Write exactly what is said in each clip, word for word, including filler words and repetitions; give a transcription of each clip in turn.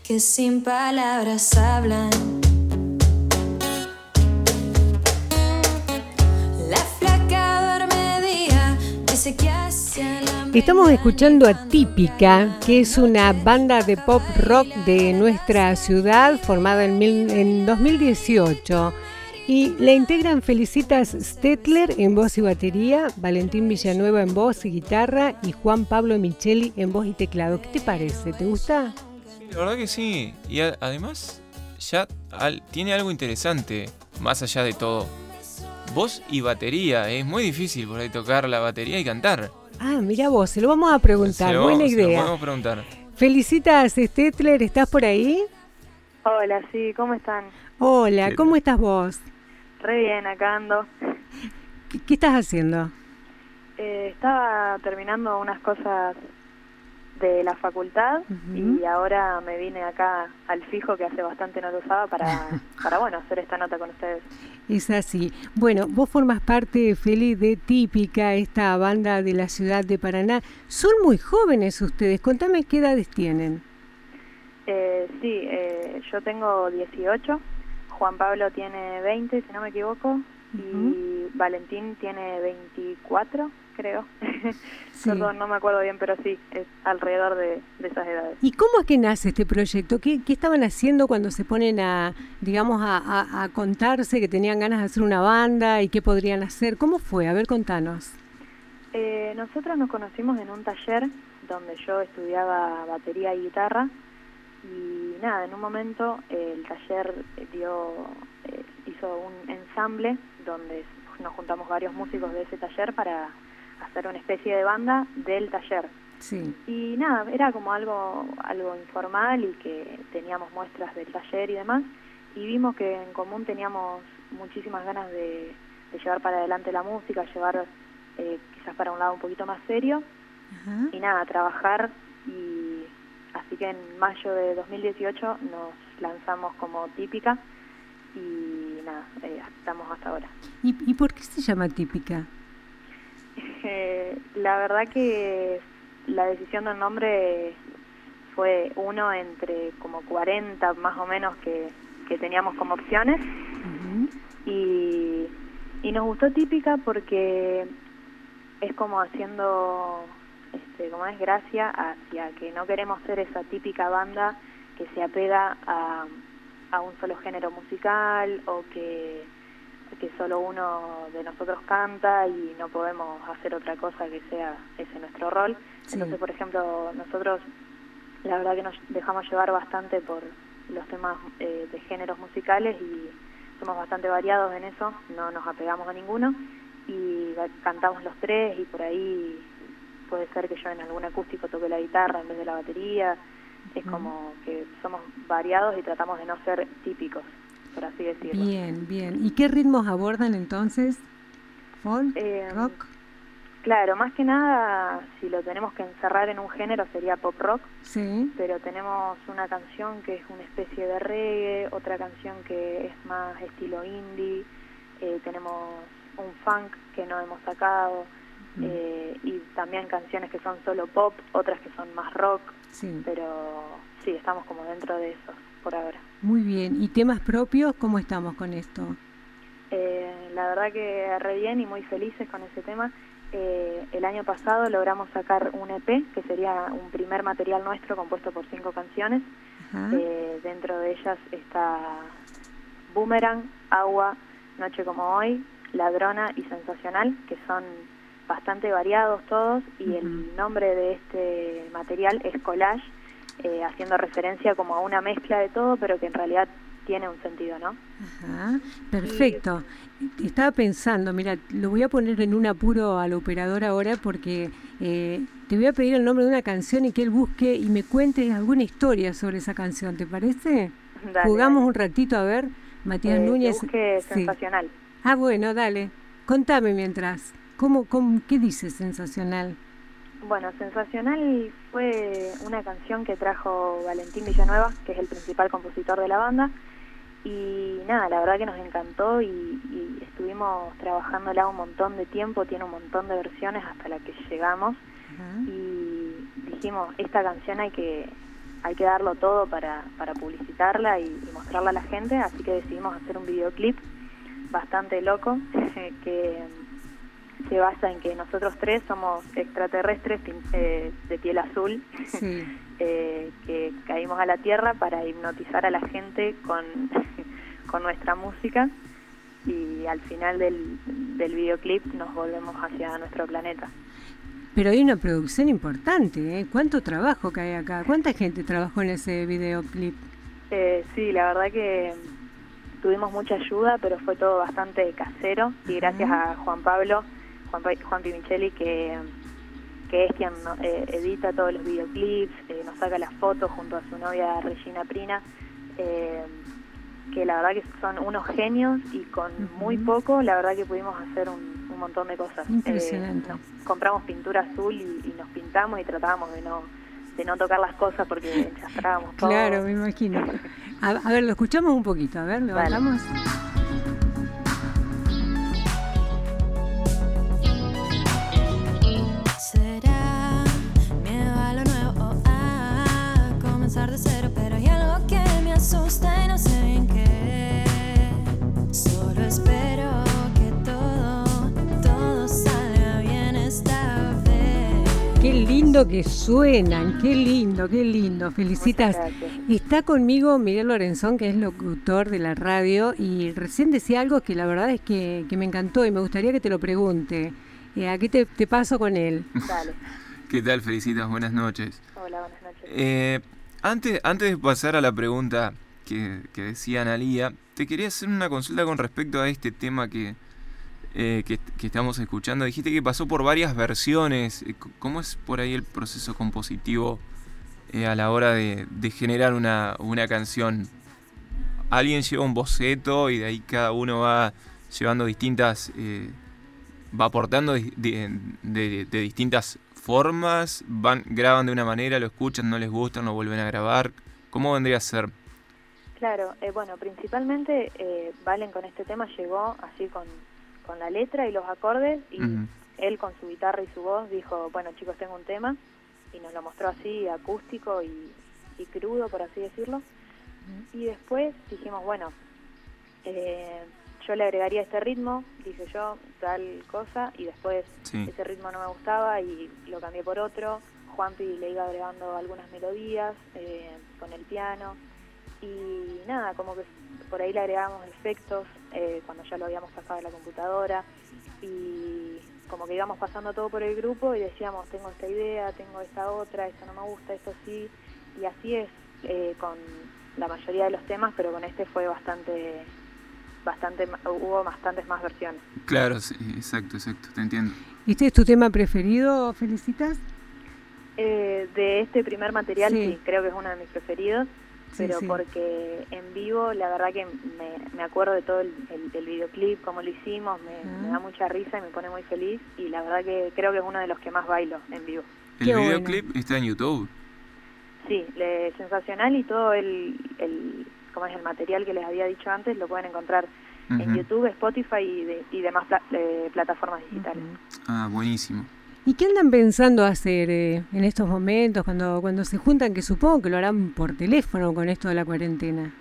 que sin palabras hablan. La flaca duerme día, dice que hacia la Estamos escuchando a Típica, que es una banda de pop rock de nuestra ciudad formada en, mil, en dos mil dieciocho. Y la integran Felicitas Stetler en voz y batería, Valentín Villanueva en voz y guitarra y Juan Pablo Micheli en voz y teclado. ¿Qué te parece? ¿Te gusta? Sí, la verdad que sí. Y a- además ya al- tiene algo interesante, más allá de todo. Voz y batería. Es muy difícil por ahí tocar la batería y cantar. Ah, mira vos, se lo vamos a preguntar. Se lo- Buena se lo idea. podemos preguntar. Felicitas Stetler, ¿estás por ahí? Hola, sí, ¿cómo están? Hola, ¿Qué ¿cómo tal? estás vos? Re bien, acá ando. ¿Qué, qué estás haciendo? Eh, estaba terminando unas cosas de la facultad Ujú. y ahora me vine acá al fijo, que hace bastante no lo usaba, para, para bueno, hacer esta nota con ustedes. Es así. Bueno, vos formas parte, Feli, de Típica, esta banda de la ciudad de Paraná. Son muy jóvenes ustedes. Contame qué edades tienen. Eh, sí, eh, yo tengo dieciocho, Juan Pablo tiene veinte, si no me equivoco, y Valentín tiene veinticuatro, creo. Sí. Perdón, no me acuerdo bien, pero sí, es alrededor de, de esas edades. ¿Y cómo es que nace este proyecto? ¿Qué, qué estaban haciendo cuando se ponen a, digamos, a, a- a contarse que tenían ganas de hacer una banda y qué podrían hacer? ¿Cómo fue? A ver, contanos. Eh, nosotros nos conocimos en un taller donde yo estudiaba batería y guitarra y nada, en un momento eh, el taller dio, eh, hizo un ensamble donde nos juntamos varios músicos de ese taller para hacer una especie de banda del taller. Sí. Y nada, era como algo, algo informal y que teníamos muestras del taller y demás, y vimos que en común teníamos muchísimas ganas de, de llevar para adelante la música, llevar eh, quizás para un lado un poquito más serio, Ajá. y nada, trabajar, y así que en mayo de dos mil dieciocho nos lanzamos como Típica, y nada, eh, estamos hasta ahora. ¿Y, ¿Y por qué se llama Típica? Eh, la verdad que la decisión del nombre fue uno entre como cuarenta más o menos que, que teníamos como opciones, Ujú. y, y nos gustó Típica porque es como haciendo, este, como es gracia hacia que no queremos ser esa típica banda que se apega a, a un solo género musical o que que solo uno de nosotros canta y no podemos hacer otra cosa que sea ese nuestro rol. Sí. Entonces, por ejemplo, nosotros la verdad que nos dejamos llevar bastante por los temas eh, de géneros musicales y somos bastante variados en eso, no nos apegamos a ninguno y cantamos los tres y por ahí puede ser que yo en algún acústico toque la guitarra en vez de la batería. Es Ujú. como que somos variados y tratamos de no ser típicos, por así decirlo. Bien, bien. ¿Y qué ritmos abordan entonces? ¿Folk? Eh, ¿Rock? Claro, más que nada, si lo tenemos que encerrar en un género sería pop rock, Sí. pero tenemos una canción que es una especie de reggae, otra canción que es más estilo indie, eh, tenemos un funk que no hemos sacado, Mm. eh, y también canciones que son solo pop, otras que son más rock, Sí. pero sí, estamos como dentro de eso por ahora. Muy bien. ¿Y temas propios? ¿Cómo estamos con esto? Eh, la verdad que re bien y muy felices con ese tema. Eh, el año pasado logramos sacar un E P, que sería un primer material nuestro compuesto por cinco canciones. Ajá. Eh, dentro de ellas está Boomerang, Agua, Noche como hoy, Ladrona y Sensacional, que son bastante variados todos, y Ujú. el nombre de este material es Collage, eh, haciendo referencia como a una mezcla de todo, pero que en realidad tiene un sentido, ¿no? Ajá, perfecto. Estaba pensando, mira, lo voy a poner en un apuro al operador ahora porque eh, te voy a pedir el nombre de una canción y que él busque y me cuente alguna historia sobre esa canción, ¿te parece? Dale, Jugamos dale. un ratito a ver, Matías Eh, que Núñez. busque Sí. Sensacional. Ah, bueno, dale. Contame mientras. ¿Cómo, cómo, ¿Qué dice Sensacional? Bueno, Sensacional fue una canción que trajo Valentín Villanueva, que es el principal compositor de la banda, y nada, la verdad que nos encantó y, y estuvimos trabajándola un montón de tiempo, tiene un montón de versiones hasta la que llegamos, Ajá. y dijimos, esta canción hay que hay que darlo todo para, para publicitarla y, y mostrarla a la gente, así que decidimos hacer un videoclip bastante loco que se basa en que nosotros tres somos extraterrestres eh, de piel azul, sí. eh, que caímos a la Tierra para hipnotizar a la gente con, con nuestra música, y al final del, del videoclip nos volvemos hacia nuestro planeta. Pero hay una producción importante, ¿eh? ¿Cuánto trabajo que hay acá? ¿Cuánta gente trabajó en ese videoclip? Eh, sí, la verdad que tuvimos mucha ayuda, pero fue todo bastante casero, y gracias a Juan Pablo, Juan, Juan Pimicheli, que, que es quien eh, edita todos los videoclips, eh, nos saca las fotos junto a su novia Regina Prina, eh, que la verdad que son unos genios, y con uh-huh. muy poco la verdad que pudimos hacer un, un montón de cosas. Impresionante. Eh, nos compramos pintura azul y, y nos pintamos y tratábamos de no de no tocar las cosas porque enchastrábamos todo. Claro, me imagino. A, a ver, lo escuchamos un poquito, a ver, lo hablamos. Será miedo a lo nuevo, a comenzar de cero, pero hay algo que me asusta y no sé bien qué. Solo espero que todo, todo salga bien esta vez. Qué lindo que suenan, qué lindo, qué lindo. Felicitas. Está conmigo Miguel Lorenzón, que es locutor de la radio, y recién decía algo que la verdad es que, que me encantó y me gustaría que te lo pregunte. Eh, aquí te, te paso con él. Dale. ¿Qué tal, Felicitas? Buenas noches. Hola, buenas noches. Eh, antes, antes de pasar a la pregunta que, que decía Analía, te quería hacer una consulta con respecto a este tema que, eh, que, que estamos escuchando. Dijiste que pasó por varias versiones. ¿Cómo es por ahí el proceso compositivo eh, a la hora de, de generar una, una canción? ¿Alguien lleva un boceto y de ahí cada uno va llevando distintas... Eh, va aportando de, de, de, de distintas formas, van graban de una manera, lo escuchan, no les gusta, lo vuelven a grabar? ¿Cómo vendría a ser? Claro, eh, bueno, principalmente eh, Valen con este tema llegó así con, con la letra y los acordes, y uh-huh. él con su guitarra y su voz dijo, bueno chicos, tengo un tema, y nos lo mostró así acústico y, y crudo, por así decirlo. Uh-huh. Y después dijimos, bueno, eh, yo le agregaría este ritmo, dije yo, tal cosa, y después sí. ese ritmo no me gustaba y lo cambié por otro. Juanpi le iba agregando algunas melodías eh, con el piano, y nada, como que por ahí le agregábamos efectos eh, cuando ya lo habíamos pasado a la computadora, y como que íbamos pasando todo por el grupo y decíamos, tengo esta idea, tengo esta otra, esto no me gusta, esto sí, y así es eh, con la mayoría de los temas, pero con este fue bastante... bastante hubo bastantes más versiones. Claro, sí, exacto, exacto, te entiendo. ¿Este es tu tema preferido, Felicitas? Eh, de este primer material, sí. sí, creo que es uno de mis preferidos, sí, pero sí. porque en vivo, la verdad que me, me acuerdo de todo el, el, el videoclip, cómo lo hicimos, me, ah. me da mucha risa y me pone muy feliz, y la verdad que creo que es uno de los que más bailo en vivo. ¿El Qué videoclip bueno. está en YouTube? Sí, le, sensacional, y todo el... el como es el material que les había dicho antes, lo pueden encontrar uh-huh. en YouTube, Spotify y, de, y demás pla- de plataformas digitales. Uh-huh. Ah, buenísimo. ¿Y qué andan pensando hacer eh, en estos momentos, cuando cuando se juntan, que supongo que lo harán por teléfono con esto de la cuarentena?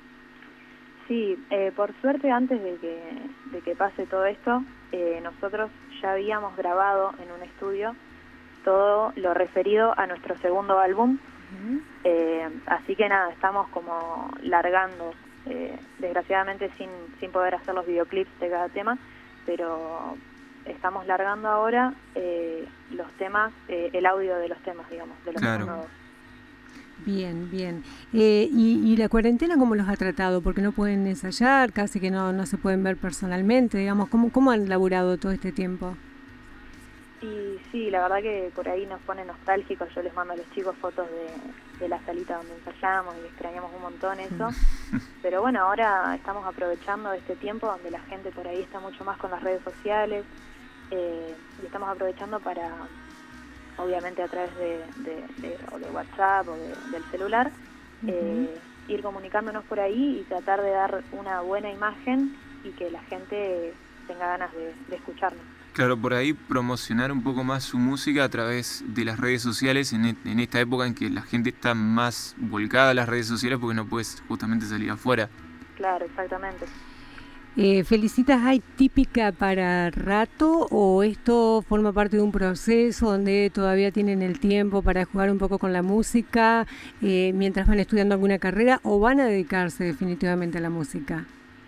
Sí, eh, por suerte antes de que, de que pase todo esto, eh, nosotros ya habíamos grabado en un estudio todo lo referido a nuestro segundo álbum. Uh-huh. Eh, así que nada, estamos como largando, eh, desgraciadamente sin, sin poder hacer los videoclips de cada tema, pero estamos largando ahora eh, los temas, eh, el audio de los temas, digamos, de los claro. nuevos. Bien, bien. Eh, y, ¿Y la cuarentena cómo los ha tratado? Porque no pueden ensayar, casi que no, no se pueden ver personalmente, digamos, ¿cómo, cómo han laburado todo este tiempo? Y sí, la verdad que por ahí nos pone nostálgicos. Yo les mando a los chicos fotos de, de la salita donde ensayamos y extrañamos un montón eso. Pero bueno, ahora estamos aprovechando este tiempo donde la gente por ahí está mucho más con las redes sociales, eh, y estamos aprovechando para, obviamente a través de, de, de, o de WhatsApp o de, del celular, uh-huh. eh, ir comunicándonos por ahí y tratar de dar una buena imagen y que la gente tenga ganas de, de escucharnos. Claro, por ahí promocionar un poco más su música a través de las redes sociales en, e- en esta época en que la gente está más volcada a las redes sociales porque no puedes justamente salir afuera. Claro, exactamente. Eh, Felicitas, ¿hay típica para rato o esto forma parte de un proceso donde todavía tienen el tiempo para jugar un poco con la música eh, mientras van estudiando alguna carrera o van a dedicarse definitivamente a la música?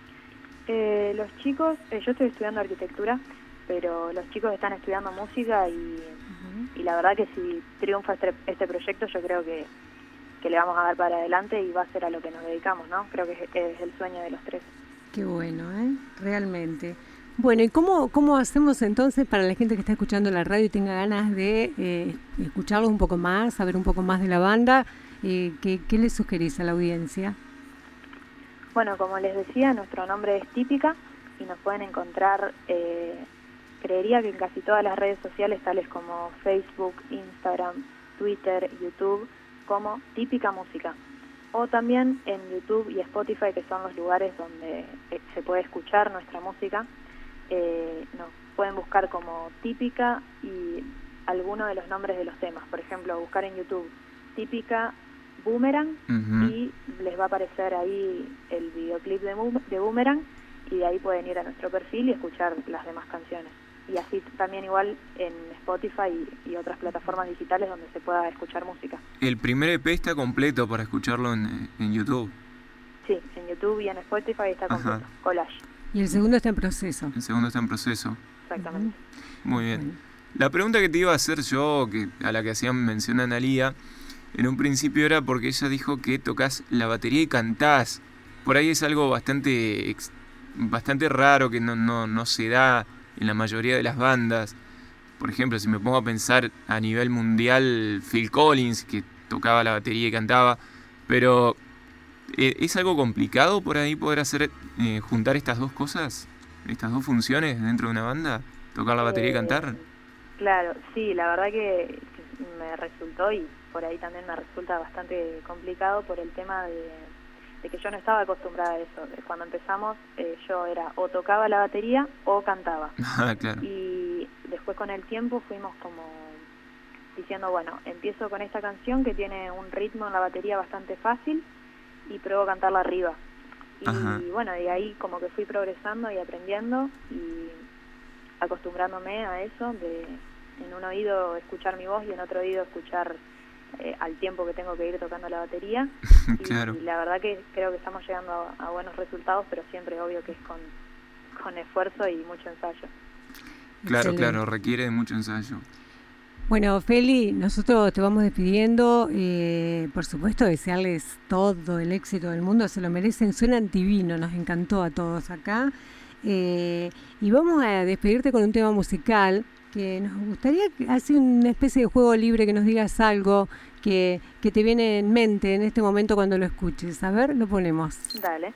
Eh, los chicos, eh, yo estoy estudiando arquitectura, pero los chicos están estudiando música y, uh-huh. y la verdad que si triunfa este, este proyecto yo creo que, que le vamos a dar para adelante y va a ser a lo que nos dedicamos, ¿no? Creo que es, es el sueño de los tres. Qué bueno, ¿eh? Realmente. Bueno, ¿y cómo, cómo hacemos entonces para la gente que está escuchando la radio y tenga ganas de eh, escucharlos un poco más, saber un poco más de la banda? Eh, ¿qué, ¿Qué les sugerís a la audiencia? Bueno, como les decía, nuestro nombre es Típica y nos pueden encontrar, eh, creería que en casi todas las redes sociales, tales como Facebook, Instagram, Twitter, YouTube, como Típica Música. O también en YouTube y Spotify, que son los lugares donde eh, se puede escuchar nuestra música. Eh, nos pueden buscar como Típica y alguno de los nombres de los temas. Por ejemplo, buscar en YouTube Típica Boomerang uh-huh. y les va a aparecer ahí el videoclip de, Bo- de Boomerang y de ahí pueden ir a nuestro perfil y escuchar las demás canciones. Y así también igual en Spotify y, y otras plataformas digitales donde se pueda escuchar música. El primer E P está completo para escucharlo en, en YouTube. Sí, en YouTube y en Spotify está completo. Ajá. Collage. Y el segundo está en proceso. El segundo está en proceso. Exactamente. Uh-huh. Muy bien. La pregunta que te iba a hacer yo, que a la que hacían mención a Analía, en un principio era porque ella dijo que tocas la batería y cantás. Por ahí es algo bastante bastante raro que no, no, no se da en la mayoría de las bandas. Por ejemplo, si me pongo a pensar a nivel mundial, Phil Collins, que tocaba la batería y cantaba, pero eh, ¿es algo complicado por ahí poder hacer eh, juntar estas dos cosas, estas dos funciones dentro de una banda? ¿Tocar la batería eh, y cantar? Claro, sí, la verdad que me resultó y por ahí también me resulta bastante complicado por el tema de, de que yo no estaba acostumbrada a eso. Cuando empezamos eh, yo era o tocaba la batería o cantaba. Ah, claro. Y después con el tiempo fuimos como diciendo, bueno, empiezo con esta canción que tiene un ritmo en la batería bastante fácil y pruebo a cantarla arriba. Y Ajá. bueno, de ahí como que fui progresando y aprendiendo y acostumbrándome a eso, de en un oído escuchar mi voz y en otro oído escuchar eh, al tiempo que tengo que ir tocando la batería. Claro. Y, y la verdad que creo que estamos llegando a, a buenos resultados, pero siempre obvio que es con, con esfuerzo y mucho ensayo. Claro, Excelente. claro, requiere de mucho ensayo. Bueno, Feli, nosotros te vamos despidiendo. Eh, por supuesto, desearles todo el éxito del mundo, se lo merecen, suenan divino, nos encantó a todos acá. Eh, y vamos a despedirte con un tema musical que nos gustaría hacer una especie de juego libre, que nos digas algo que, que te viene en mente en este momento cuando lo escuches. A ver, lo ponemos. Dale.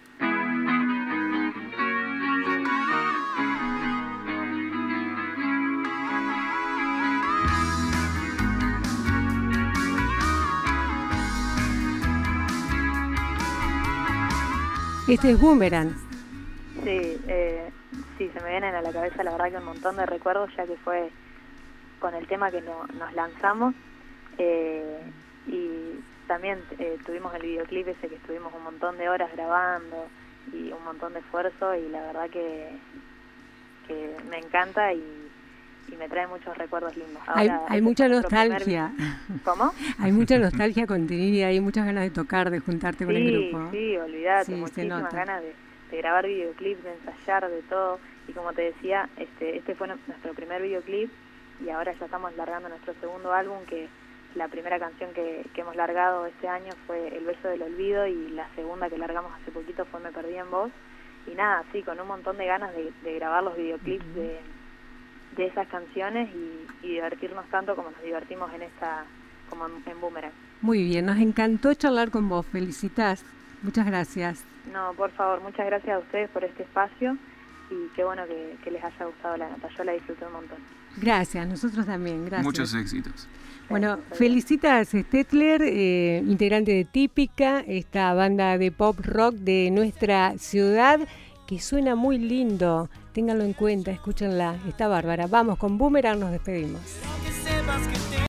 Este es Boomerang. Sí, eh, sí, se me vienen a la cabeza la verdad que un montón de recuerdos, ya que fue con el tema que no, nos lanzamos eh, y también eh, tuvimos el videoclip ese que estuvimos un montón de horas grabando y un montón de esfuerzo y la verdad que, que me encanta y, y me trae muchos recuerdos lindos. Ahora, hay hay mucha nostalgia. Primer... ¿Cómo? Hay mucha nostalgia contenida, hay muchas ganas de tocar, de juntarte sí, con el grupo. Sí, olvidate, sí, muchísimas ganas de, de grabar videoclips, de ensayar, de todo. Y como te decía, este este fue nuestro primer videoclip y ahora ya estamos largando nuestro segundo álbum, que la primera canción que, que hemos largado este año fue El beso del olvido y la segunda que largamos hace poquito fue Me perdí en vos. Y nada, sí, con un montón de ganas de, de grabar los videoclips uh-huh. de, de esas canciones y, y divertirnos tanto como nos divertimos en esta, como en, en Boomerang. Muy bien, nos encantó charlar con vos, felicitas, muchas gracias. No, por favor, muchas gracias a ustedes por este espacio y qué bueno que, que les haya gustado la nota, yo la disfruté un montón. Gracias, nosotros también, gracias. Muchos éxitos. Bueno, felicitas Stetler, eh, integrante de Típica, esta banda de pop rock de nuestra ciudad, que suena muy lindo. ténganlo en cuenta, escúchenla, está bárbara. Vamos, con Boomerang nos despedimos.